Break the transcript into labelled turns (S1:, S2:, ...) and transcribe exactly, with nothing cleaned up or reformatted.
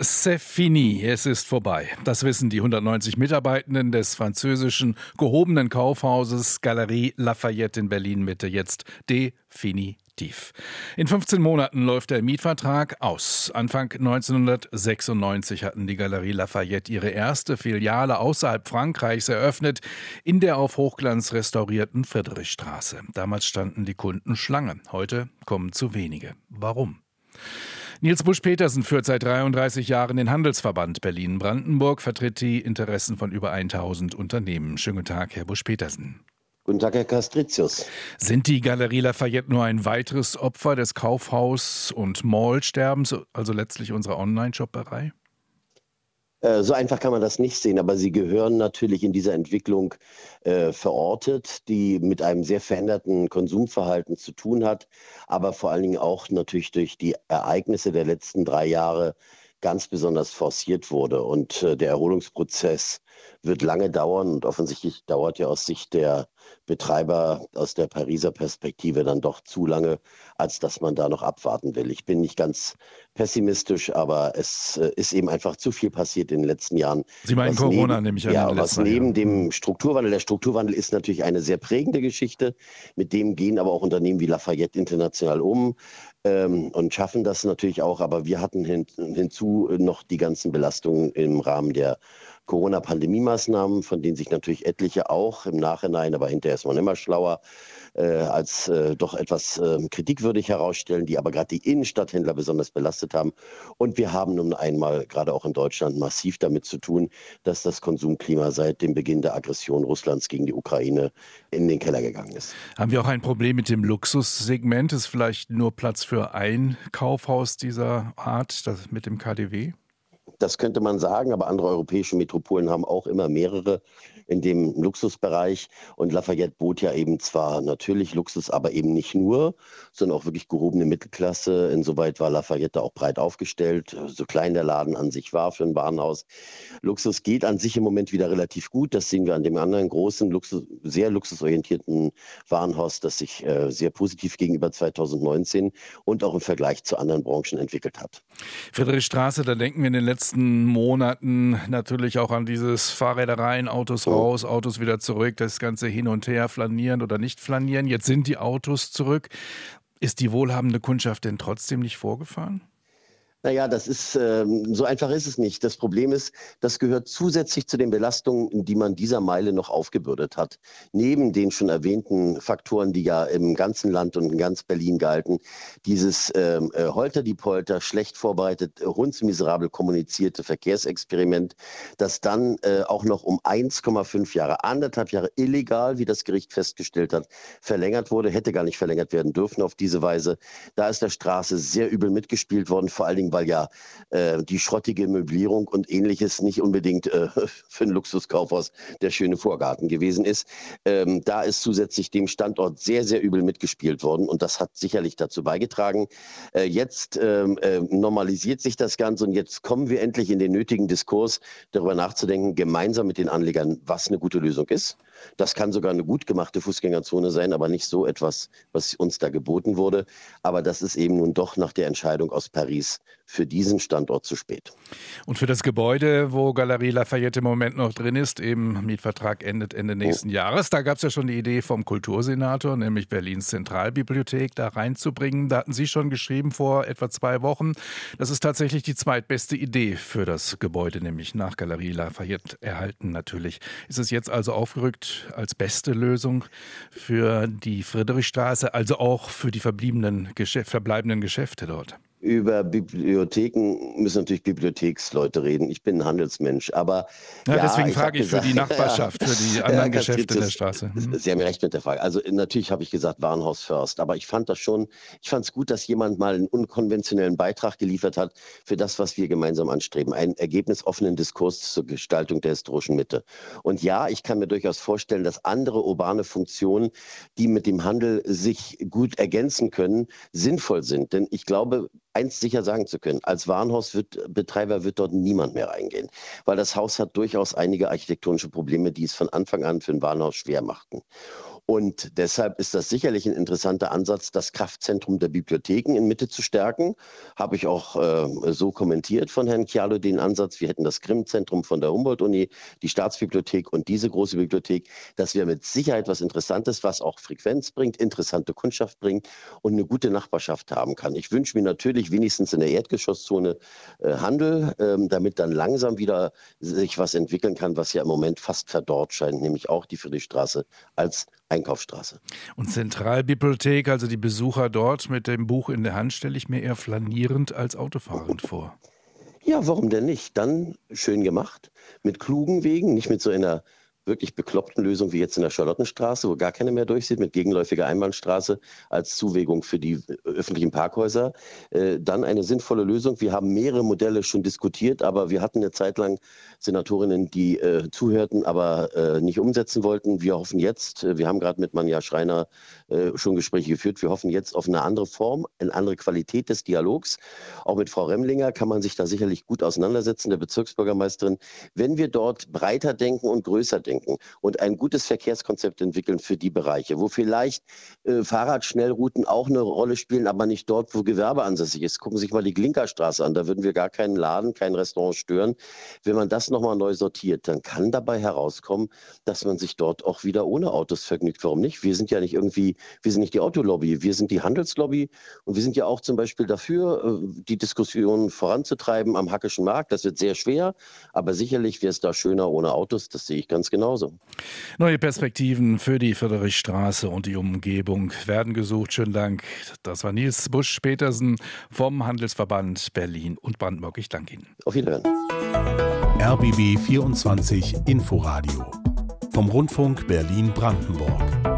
S1: C'est fini, es ist vorbei. Das wissen die hundertneunzig Mitarbeitenden des französischen gehobenen Kaufhauses Galerie Lafayette in Berlin-Mitte jetzt definitiv. In fünfzehn Monaten läuft der Mietvertrag aus. Anfang neunzehnhundertsechsundneunzig hatten die Galerie Lafayette ihre erste Filiale außerhalb Frankreichs eröffnet, in der auf Hochglanz restaurierten Friedrichstraße. Damals standen die Kunden Schlange. Heute kommen zu wenige. Warum? Nils Busch-Petersen führt seit dreiunddreißig Jahren den Handelsverband Berlin-Brandenburg, vertritt die Interessen von über tausend Unternehmen. Schönen guten Tag, Herr Busch-Petersen.
S2: Guten Tag, Herr Castricius.
S1: Sind die Galerie Lafayette nur ein weiteres Opfer des Kaufhaus- und Mallsterbens, also letztlich unserer Online-Shopperei?
S2: So einfach kann man das nicht sehen, aber sie gehören natürlich in dieser Entwicklung äh, verortet, die mit einem sehr veränderten Konsumverhalten zu tun hat, aber vor allen Dingen auch natürlich durch die Ereignisse der letzten drei Jahre ganz besonders forciert wurde. Und äh, der Erholungsprozess wird lange dauern und offensichtlich dauert ja aus Sicht der Betreiber aus der Pariser Perspektive dann doch zu lange, als dass man da noch abwarten will. Ich bin nicht ganz pessimistisch, aber es äh, ist eben einfach zu viel passiert in den letzten Jahren.
S1: Sie meinen Corona,
S2: neben,
S1: nämlich an.
S2: Ja, was neben Jahr. dem Strukturwandel, der Strukturwandel ist natürlich eine sehr prägende Geschichte, mit dem gehen aber auch Unternehmen wie Lafayette international um ähm, und schaffen das natürlich auch, aber wir hatten hin, hinzu noch die ganzen Belastungen im Rahmen der Corona-Pandemie-Maßnahmen, von denen sich natürlich etliche auch im Nachhinein, aber hinterher ist man immer schlauer, äh, als äh, doch etwas äh, kritikwürdig herausstellen, die aber gerade die Innenstadthändler besonders belastet haben. Und wir haben nun einmal gerade auch in Deutschland massiv damit zu tun, dass das Konsumklima seit dem Beginn der Aggression Russlands gegen die Ukraine in den Keller gegangen ist.
S1: Haben wir auch ein Problem mit dem Luxussegment? Ist vielleicht nur Platz für ein Kaufhaus dieser Art, das mit dem K D W?
S2: Das könnte man sagen, aber andere europäische Metropolen haben auch immer mehrere in dem Luxusbereich. Und Lafayette bot ja eben zwar natürlich Luxus, aber eben nicht nur, sondern auch wirklich gehobene Mittelklasse. Insoweit war Lafayette auch breit aufgestellt, so klein der Laden an sich war für ein Warenhaus. Luxus geht an sich im Moment wieder relativ gut. Das sehen wir an dem anderen großen, Luxus, sehr luxusorientierten Warenhaus, das sich äh, sehr positiv gegenüber zweitausendneunzehn und auch im Vergleich zu anderen Branchen entwickelt hat.
S1: Friedrichstraße, da denken wir in den letzten Monaten natürlich auch an dieses Fahrrädereien, Autos raus, Autos wieder zurück, das Ganze hin und her, flanieren oder nicht flanieren. Jetzt sind die Autos zurück. Ist die wohlhabende Kundschaft denn trotzdem nicht vorgefahren?
S2: Naja, das ist, ähm, so einfach ist es nicht. Das Problem ist, das gehört zusätzlich zu den Belastungen, die man dieser Meile noch aufgebürdet hat. Neben den schon erwähnten Faktoren, die ja im ganzen Land und in ganz Berlin galten, dieses ähm, äh, Holter-die-Polter, schlecht vorbereitet, hundsmiserabel kommunizierte Verkehrsexperiment, das dann äh, auch noch um eins Komma fünf Jahre, anderthalb Jahre illegal, wie das Gericht festgestellt hat, verlängert wurde, hätte gar nicht verlängert werden dürfen auf diese Weise. Da ist der Straße sehr übel mitgespielt worden, vor allen Dingen weil ja äh, die schrottige Möblierung und Ähnliches nicht unbedingt äh, für ein Luxuskaufhaus der schöne Vorgarten gewesen ist. Ähm, da ist zusätzlich dem Standort sehr, sehr übel mitgespielt worden und das hat sicherlich dazu beigetragen. Äh, jetzt ähm, äh, normalisiert sich das Ganze und jetzt kommen wir endlich in den nötigen Diskurs, darüber nachzudenken, gemeinsam mit den Anlegern, was eine gute Lösung ist. Das kann sogar eine gut gemachte Fußgängerzone sein, aber nicht so etwas, was uns da geboten wurde. Aber das ist eben nun doch nach der Entscheidung aus Paris für diesen Standort zu spät.
S1: Und für das Gebäude, wo Galerie Lafayette im Moment noch drin ist, eben Mietvertrag endet Ende nächsten oh. Jahres, da gab es ja schon die Idee vom Kultursenator, nämlich Berlins Zentralbibliothek, da reinzubringen. Da hatten Sie schon geschrieben vor etwa zwei Wochen. Das ist tatsächlich die zweitbeste Idee für das Gebäude, nämlich nach Galerie Lafayette erhalten natürlich. Ist es jetzt also aufgerückt als beste Lösung für die Friedrichstraße, also auch für die verbliebenen Geschäf- verbleibenden Geschäfte dort?
S2: Über Bibliotheken müssen natürlich Bibliotheksleute reden. Ich bin ein Handelsmensch, aber
S1: ja,
S2: ja,
S1: deswegen
S2: ich
S1: frage ich für
S2: gesagt,
S1: die Nachbarschaft, ja, für die anderen ja, Geschäfte in der Straße.
S2: Hm. Sie haben ja recht mit der Frage. Also natürlich habe ich gesagt Warenhaus First, aber ich fand das schon, ich fand es gut, dass jemand mal einen unkonventionellen Beitrag geliefert hat für das, was wir gemeinsam anstreben. Einen ergebnisoffenen Diskurs zur Gestaltung der historischen Mitte. Und ja, ich kann mir durchaus vorstellen, dass andere urbane Funktionen, die mit dem Handel sich gut ergänzen können, sinnvoll sind. Denn ich glaube, eins sicher sagen zu können, als Warenhausbetreiber wird dort niemand mehr reingehen, weil das Haus hat durchaus einige architektonische Probleme, die es von Anfang an für ein Warenhaus schwer machten. Und deshalb ist das sicherlich ein interessanter Ansatz, das Kraftzentrum der Bibliotheken in Mitte zu stärken. Habe ich auch äh, so kommentiert von Herrn Chialo den Ansatz. Wir hätten das Grimm-Zentrum von der Humboldt-Uni, die Staatsbibliothek und diese große Bibliothek. Das wäre mit Sicherheit was Interessantes, was auch Frequenz bringt, interessante Kundschaft bringt und eine gute Nachbarschaft haben kann. Ich wünsche mir natürlich wenigstens in der Erdgeschosszone äh, Handel, äh, damit dann langsam wieder sich was entwickeln kann, was ja im Moment fast verdorrt scheint, nämlich auch die Friedrichstraße als Einkaufsstraße.
S1: Und Zentralbibliothek, also die Besucher dort mit dem Buch in der Hand, stelle ich mir eher flanierend als autofahrend vor.
S2: Ja, warum denn nicht? Dann schön gemacht, mit klugen Wegen, nicht mit so einer wirklich bekloppten Lösung wie jetzt in der Charlottenstraße, wo gar keiner mehr durchsieht, mit gegenläufiger Einbahnstraße als Zuwägung für die öffentlichen Parkhäuser. Äh, dann eine sinnvolle Lösung. Wir haben mehrere Modelle schon diskutiert, aber wir hatten eine Zeit lang Senatorinnen, die äh, zuhörten, aber äh, nicht umsetzen wollten. Wir hoffen jetzt, äh, wir haben gerade mit Manja Schreiner äh, schon Gespräche geführt, wir hoffen jetzt auf eine andere Form, eine andere Qualität des Dialogs. Auch mit Frau Remlinger kann man sich da sicherlich gut auseinandersetzen, der Bezirksbürgermeisterin. Wenn wir dort breiter denken und größer denken, und ein gutes Verkehrskonzept entwickeln für die Bereiche, wo vielleicht äh, Fahrradschnellrouten auch eine Rolle spielen, aber nicht dort, wo Gewerbe ansässig ist. Gucken Sie sich mal die Glinkerstraße an, da würden wir gar keinen Laden, kein Restaurant stören. Wenn man das nochmal neu sortiert, dann kann dabei herauskommen, dass man sich dort auch wieder ohne Autos vergnügt. Warum nicht? Wir sind ja nicht irgendwie, wir sind nicht die Autolobby, wir sind die Handelslobby und wir sind ja auch zum Beispiel dafür, die Diskussion voranzutreiben am Hackischen Markt. Das wird sehr schwer, aber sicherlich wäre es da schöner ohne Autos, das sehe ich ganz genau. Genauso.
S1: Neue Perspektiven für die Friedrichstraße und die Umgebung werden gesucht. Schönen Dank. Das war Nils Busch-Petersen vom Handelsverband Berlin und Brandenburg. Ich danke Ihnen.
S2: Auf Wiedersehen.
S3: R B B vierundzwanzig Inforadio vom Rundfunk Berlin-Brandenburg.